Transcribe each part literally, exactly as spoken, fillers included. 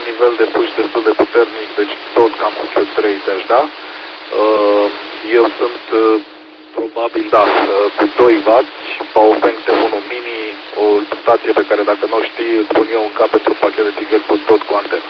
nivel de push destul de puternic, deci tot cam cu Q trei te-aș da. Uh, eu sunt uh, probabil, da, uh, cu doi watt, Baofeng T unu Mini, o stație pe care dacă nu o știi, îți pun eu în cap pentru un pachet de țigări cu tot cu antenă.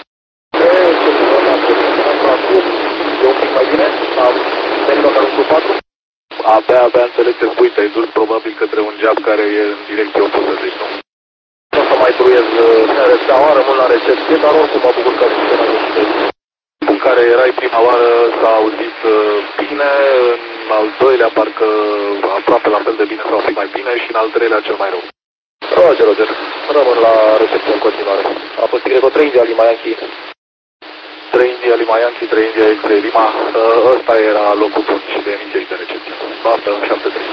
E un pic mai bine? Am venit la unu patru? Abia, abia înțeleg că spui, te-ai dus probabil către un geam care e în direcție opusă, deci nu. Nu o să mai truiez rețeaua, rămân la recepție, dar oricum mă bucur că funcționează și de în care erai prima oară s-a auzit bine, în al doilea parcă aproape la fel de bine sau un pic mai bine și în al treilea cel mai rău. Roger, Roger, rămân la recepție în continuare. A fost Y trei India Lima Yankee. trei India Lima Yankee, trei India X-Ray Lima, ăsta era locul bun și de emisie și de recepție. Baftă, șapte trei.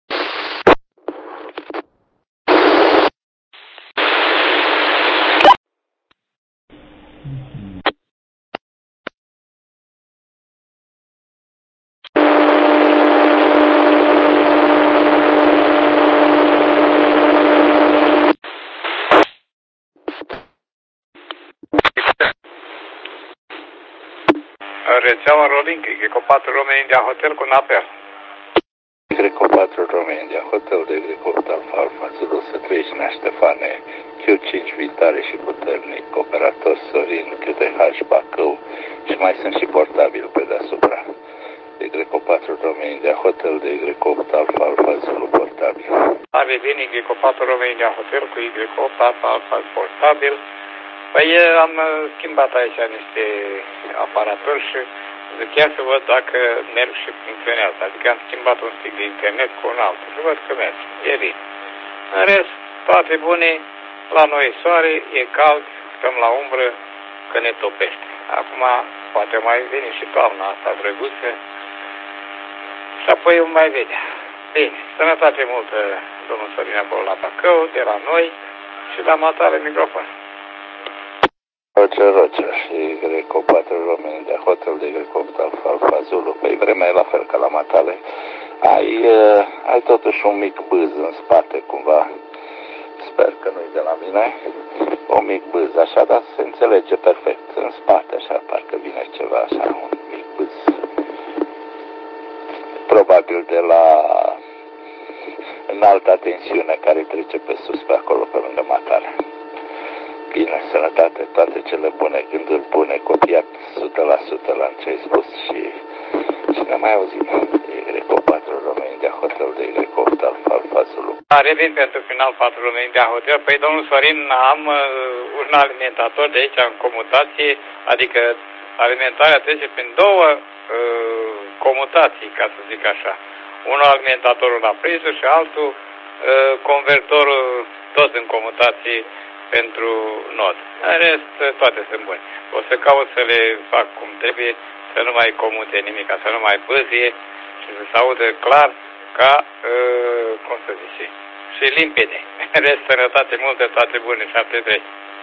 Rețeaua Rolling, Greco patru Romeo India Hotel cu Naper. Greco patru Romeo India Hotel de Greco opt Alfa Alfa Zulu să trăiești în Ștefane, Q cinci vitare și puternic, operator Sorin, Q T H Bacău și mai sunt și portabil pe deasupra. De Greco patru Romeo India Hotel de Greco opt Alfa Alfa Zulu portabil. Are bine Greco patru Romeo India Hotel cu Y opt Alfa Alfa portabil. Păi am schimbat aici niște aparatori și chiar să văd dacă merg și funcționează. Adică am schimbat un stick de internet cu un altul și văd că merge. E bine. În rest, toate bune, la noi e soare, e cald, stăm la umbră, că ne topește. Acum poate mai vine și toamna asta drăguță și apoi îmi mai vedea. Bine, sănătate multă, domnul Sorin acolo la Bacău, de la noi și la matale microfon. Roger, Roger, și Greco patru Romeo India Hotel de Greco opt Alfa Alfa Zulu. Păi vremea e la fel ca la matale. Ai, uh, ai totuși un mic bâz în spate, cumva. Sper că nu-i de la mine. Un mic bâz, așa, dar se înțelege perfect. În spate, așa, parcă vine ceva, așa, un mic bâz. Probabil de la înalta tensiune care trece pe sus, pe acolo, pe lângă matale. Bine, sănătate, toate cele bune, gânduri bune, copiat o sută la sută la ce ai spus și, și ne mai auzim. Y patru Romeo India Hotel de Y opt Alfa Alfa Zulu. Revin pentru final patru Romeo India Hotel. Păi, domnul Sorin, am uh, un alimentator de aici în comutație, adică alimentarea trece prin două uh, comutații, ca să zic așa. Unul alimentatorul la priză și altul uh, convertorul tot în comutație pentru nod. În rest, toate sunt bune. O să caut să le fac cum trebuie, să nu mai comute nimic, să nu mai bâzie și să se audă clar ca, uh, cum să zice, și limpede. În rest, sănătate multă, toate bune, șapte trei.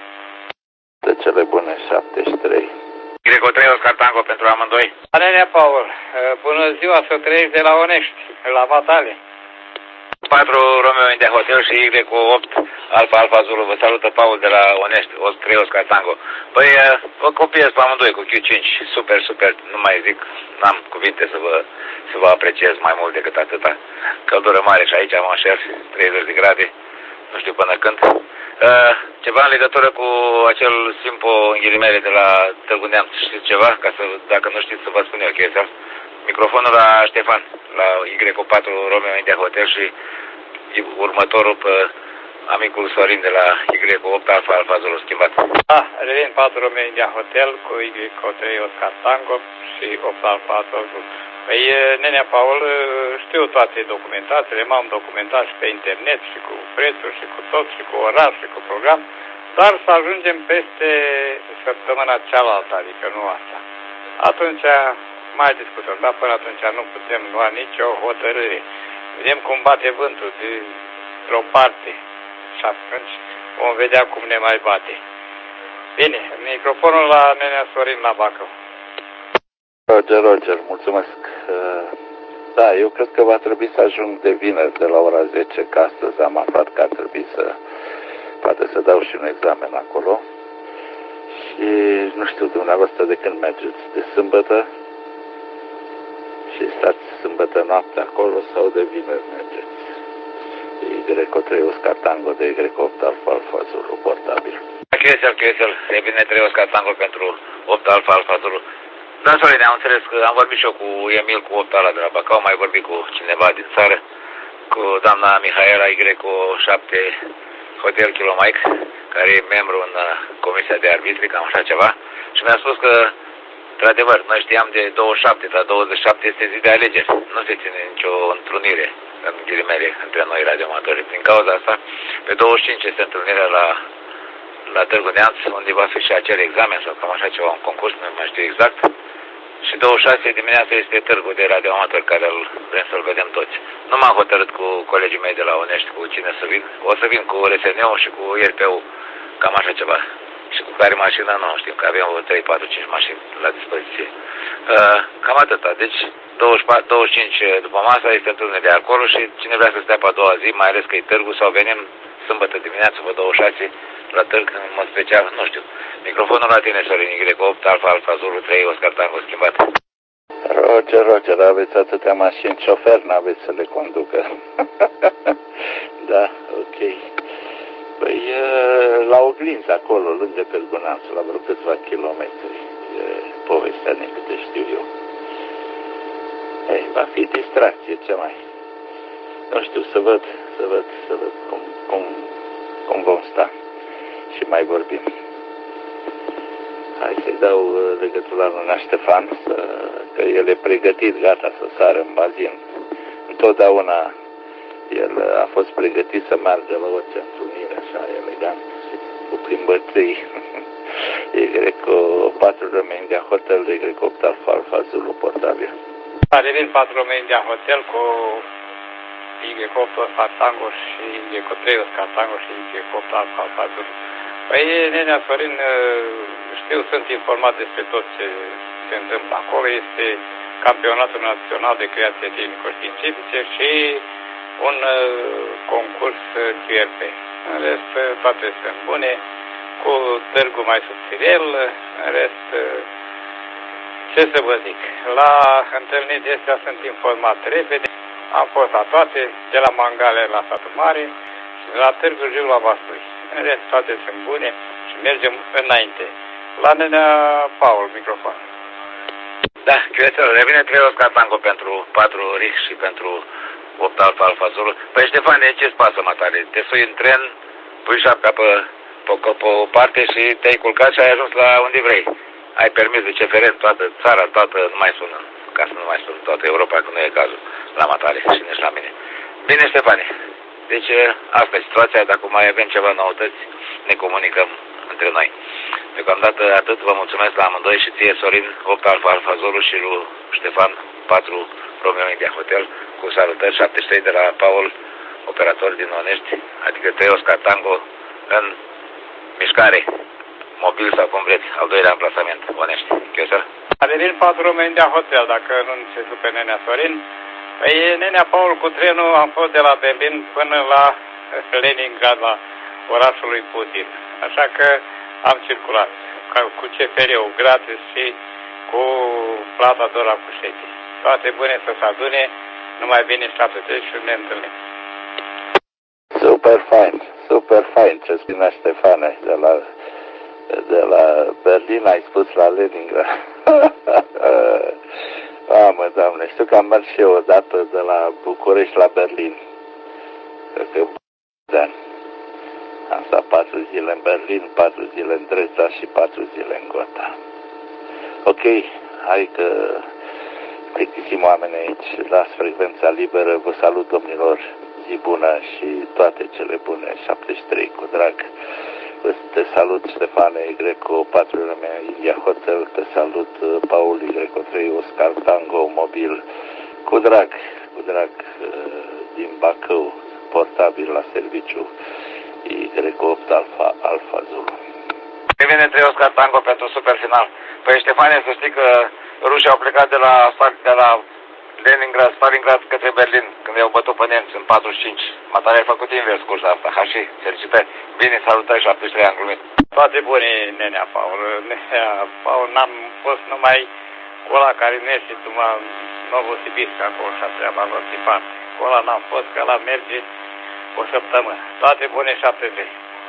De cele bune, șaptezeci și trei. Greco trei Oscar Tango pentru amândoi. Anelea Paul, bună ziua, să trăiești de la Onești, la Matale. patru Romeo India Hotel și Y opt Alfa Alfa Zulu. Vă salută Paul de la Onești, trei Oscar Tango. Păi, vă copiez pe amândoi cu Q cinci. Super, super, nu mai zic, n-am cuvinte să vă, să vă apreciez mai mult decât atâta. Căldură mare și aici, mă șer, treizeci de grade, nu știu până când. Uh, ceva în legătură cu acel Simpo în ghilimele de la Târgu Neamț, știți ceva? Ca să, dacă nu știți, să vă spun eu chestia. Microfonul la Ștefan, la Y patru Romeo India Hotel și următorul pe amicul Sorin de la Y opt Alfa Alfa Zulu schimbat. Da, revin patru Romeo India Hotel cu Y trei Oscar Tango și opt Alfa Alfa Zulu. Păi, nenea Paul, știu toate documentațiile, m-am documentat și pe internet și cu prețuri și cu tot și cu orar și cu program, dar să ajungem peste săptămâna cealaltă, adică nu asta. Atunci mai discutăm, dar până atunci nu putem lua nicio hotărâre. Vedem cum bate vântul dintr-o parte și atunci vom vedea cum ne mai bate. Bine, microfonul la nenea Sorin la Bacău. Roger, Roger, mulțumesc. Da, eu cred că va trebui să ajung de vineri de la ora zece, că astăzi am aflat că ar trebui să, poate să dau și un examen acolo. Și nu știu dumneavoastră de când mergeți, de sâmbătă și stați sâmbătă noapte acolo sau de vineri mergeți. De Greco trei Oscar Tango, de Greco opt Alfa Alfa Zulu, portabil. Chesel, Chesel, e bine trei Oscar Tango pentru opt Alfa Alfa Zulu. Da, Sorin, am înțeles că am vorbit și eu cu Emil, cu opt ala de la Bacău, mai vorbit cu cineva din țară, cu doamna Mihaela Y cu șapte Hotel Kilo Mike, care e membru în Comisia de Arbitri, cam așa ceva, și mi-a spus că, într-adevăr, noi știam de douăzeci și șapte, dar douăzeci și șapte este zi de alegeri. Nu se ține nicio întrunire, în ghilimele, între noi radioamatori. Prin cauza asta, pe douăzeci și cinci este întâlnirea la, la Târgu Neamț, unde va fi și acel examen sau cam așa ceva, un concurs, nu mai știu exact. Și douăzeci și șase dimineața este târgul de radioamatori, care îl vrem să-l vedem toți. Nu m-am hotărât cu colegii mei de la Onești cu cine să vin. O să vin cu R S N-ul și cu I R P-ul, cam așa ceva. Și cu care mașină nu știm, că avem trei, patru, cinci mașini la dispoziție. Uh, cam atâta. Deci douăzeci și patru, douăzeci și cinci după masa este întâlnire de acolo și cine vrea să stea pe a doua zi, mai ales că e târgul, sau venim sâmbătă dimineață pe douăzeci și șase la târg, în mod special, nu știu. Microfonul la tine, Sorin, Y opt Alfa Alfa Zulu trei Oscar Tango schimbat. Roger, Roger, aveți atâtea mașini, șofer n-aveți să le conducă. Da, ok. Păi la Oglință, acolo, lângă Târgu Neamț, la vreo câțiva kilometri, e povestea din câte știu eu. Ei, va fi distracție, ce mai? Nu știu, să văd, să văd, să văd cum, cum, cum vom sta și mai vorbim. Hai să-i dau legătura lui Nea Ștefan, să, că el e pregătit, gata să sară în bazin. Întotdeauna el a fost pregătit să meargă la orice întrunire, așa, elegant, și cu plimbătrii. E Greco patru România Hotel, de Greco opt Alfa Alfa Zulu, portabil. Revin patru România Hotel cu Y opt Oscar Tango și Y trei Oscar Tango și Y opt Alfa Alfa Zulu. Păi, nenea Sorin, știu, sunt informat despre tot ce se întâmplă acolo. Este Campionatul Național de Creație Tehnico-Științifice și un concurs Q R P. În rest, toate sunt bune, cu târgul mai subțirel, în rest, ce să vă zic, la întâlniri astea sunt informat repede, am fost la toate, de la Mangale la Satul Mare, la Târgul Jiu la Vaslui. În rest, toate sunt bune și mergem înainte. La nenea Paul, microfon. Da, Chiuețel, revine trei Oscar Tango pentru patru Rix și pentru opt Alfa Alfa Zulu. Păi, Ștefane, ce-ți pasă, matale? Te sui în tren, pui șaptea pe, pe, pe o parte și te-ai culcat și ai ajuns la unde vrei. Ai permis de C F R, toată țara, toată, nu mai sună, ca să nu mai sună toată Europa, că nu e cazul la matale și nici la mine. Bine, Ștefane. Deci, asta e situația. Dacă mai avem ceva noutăți, ne comunicăm între noi. Deocamdată atât, vă mulțumesc la amândoi și ție, Sorin, opt Alfa Alfa Zulu și lui Ștefan, patru Romeo India Hotel, cu salutări, șaptezeci și trei de la Paul, operator din Onești, adică trei Oscar Tango, în mișcare, mobil sau cum vreți, al doilea amplasament, Onești. Chiosel? Revin patru Romeo India Hotel, dacă nu se supe nenea Sorin. Păi, nenea Paul, cu trenul am fost de la Berlin până la Leningrad, la orașul lui Putin. Așa că am circulat cu C F R-ul gratis și cu plata doar la cușetii. Toate bune să se adune, numai bine și atât și ne întâlnim. Super fine, super fine ce spunea Ștefane de la, de la Berlin, ai spus la Leningrad. Mamă, Doamne, știu că am mers și eu odată de la București la Berlin. Cred că de am stat patru zile în Berlin, patru zile în Dresda și patru zile în Gotha. Ok, hai că plictisim oamenii aici, las frecvența liberă, vă salut, domnilor, zi bună și toate cele bune, șaptezeci și trei cu drag. Te salut, Ștefane, Greco patru Romeo India Hotel, te salut, Paul, Greco trei Oscar Tango Mobil, cu drag, cu drag, din Bacău, portabil la serviciu, Greco opt Alfa Alfa Zulu. Vine trei Oscar Tango pentru super final. Păi, Ștefane, să știi că rușii au plecat de la, de la Leningrad, Stalingrad către Berlin, când i-au bătut pe nemți în patruzeci și cinci. Matale ai făcut invers cursa asta. Hași, felicitări. Bine, salutări, șaptezeci și trei, am glumit. Toate bune, nenea Paul. Nenea Paul, n-am fost numai cu ăla care nu este numai Novosibirsk, acolo și-a treaba lor tipan. Cu ăla n-am fost, că ăla merge o săptămână. Toate bune, șaptezeci și trei.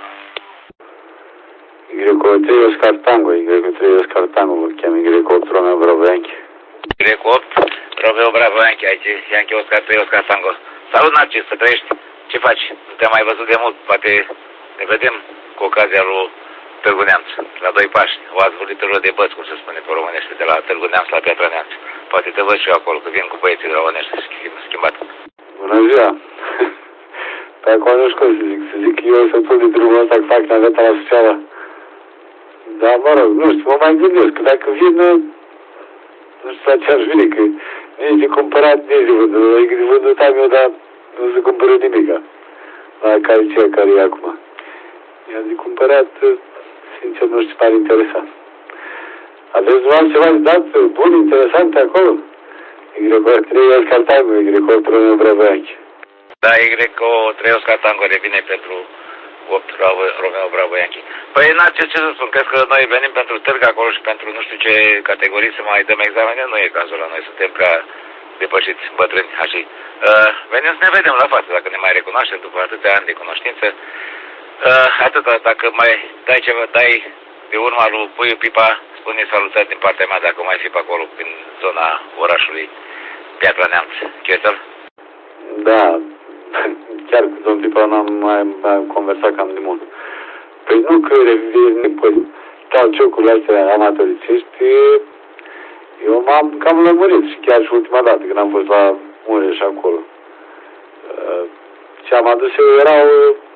Greco trei Oscar Tango, Greco trei Oscar Tango, mă cheamă Greco opt Romeo Bravo Yankee. Greco opt, Romeo Bravo Yankee, aici Yankee Oscar trei Oscar Tango. Salut, Narcis, să trăiești. Ce faci? Nu te-am mai văzut de mult, poate ne vedem cu ocazia lui Târgu Neamț, la doi pași, o azvârlitură de băți, cum se spune pe românește, de la Târgu Neamț la Piatra Neamț. Poate te văd și eu acolo, că vin cu băieții de la Onești, schimbat. Bună ziua! Pe acolo nu știu cum să zic, să zic eu să tot de drumul ăsta că fac naveta la Suceava. Dar mă rog, nu știu, mă mai gândesc, că dacă vin, nu știu la ce aș vine, că nici de cumpărat, nici de vândut, adică de vândut am eu, dar nu se cumpără nimica. La care ceea care e acum. Iar de cumpărat, sincer, nu știu ce pare interesant. Aveți dumneavoastră ceva de dat bun, interesant pe acolo? Greco trei Oscar Tango, Greco opt Romeo Bravo Yankee. Da, Greco trei Oscar Tango revine pentru opt Romeo Bravo Yankee. Păi, n-ar ce să spun, crezi că noi venim pentru târg acolo și pentru nu știu ce categorii să mai dăm examene? Nu e cazul la noi, suntem prea depășiți, bătrâni, așa. Uh, venim să ne vedem la față, dacă ne mai recunoaștem după atâția ani de cunoștință. Uh, atâta, dacă mai dai ceva, dai de urma lui Puiu Pipa, spune salutări din partea mea, dacă mai fi pe acolo, prin zona orașului Piatra Neamț. Chesel? Da, chiar cu domnul Pipa n-am mai, mai conversat cam de mult. Păi nu că revine, păi, talciocurile astea amatoricești, eu m-am cam lămurit și chiar și ultima dată, când am fost la Mureș acolo. Uh, ce am adus eu erau,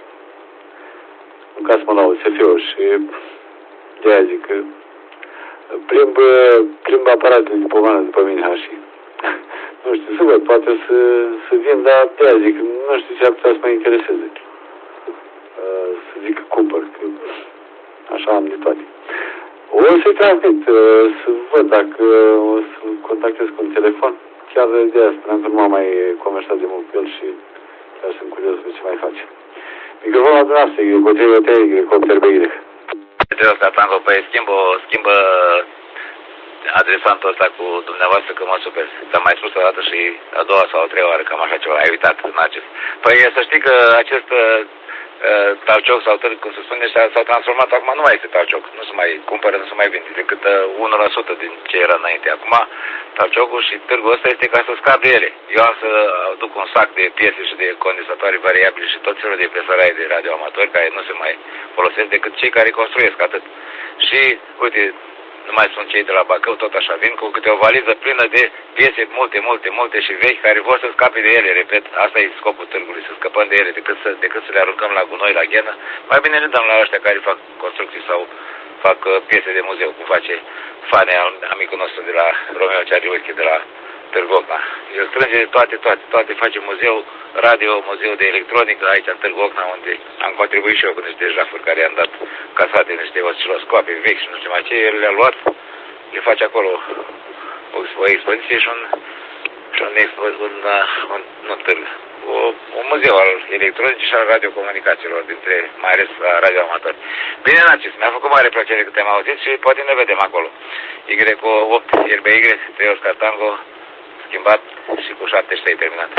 ca să mă laud, S F-ul și de-aia zic că plimb, plimb aparatele de pomană după mine, așa. Nu știu, să văd, poate să, să vin, dar de-aia zic, nu știu ce ar putea să mă intereseze. Uh, să zic că cumpăr, că așa am de toate. O să-i transmit, uh, să văd dacă o să contactez cu un telefon. Chiar de-aia spuneam că nu m-am mai conversat de mult cu el și chiar sunt curios de ce mai face. Microfonul la dumneavoastră, Greco trei O T, Greco opt R B Y. Trei Oscar Tango, păi schimbă, schimbă adresantul ăsta cu dumneavoastră că mă super. Ți-am mai spus o dată și a doua sau a treia oară cam așa ceva. Ai uitat în acest. Păi să știi că acest uh, talcioc sau târg, cum se spune, s-a transformat. Acum nu mai este talcioc. Nu se mai cumpără, nu se mai vinde decât uh, unu la sută din ce era înainte. Acum talciocul și târgul ăsta este ca să scap de ele. Eu am să aduc un sac de piese și de condensatoare variabile și tot felul de presărai de radioamatori care nu se mai folosesc decât cei care construiesc atât. Și uite, nu mai sunt cei de la Bacău, tot așa, vin cu câte o valiză plină de piese multe, multe, multe și vechi, care vor să scape de ele, repet, asta e scopul târgului, să scăpăm de ele, decât să, decât să le aruncăm la gunoi, la ghenă, mai bine le dăm la ăștia care fac construcții sau fac uh, piese de muzeu, cum face Fane, amicul nostru de la Romeo Ceariuchi, de la Târgu Ocna. El strânge toate, toate, toate, face muzeu, radio, muzeu de electronică, aici în Târgu Ocna, unde am contribuit și eu cu niște jafuri care i-am dat casate, niște osciloscoape vechi și nu știu mai ce, el le-a luat, le face acolo o, o expoziție și un, și un, un, un, un, un târg. O, un muzeu al electronicii și al radiocomunicațiilor, dintre, mai ales la radioamatori. Bine, Narcis, mi-a făcut mare plăcere că te-am auzit și poate ne vedem acolo. Y opt R B Y, trei Oscar Tango, schimbat și cu șaptezeci și trei terminat.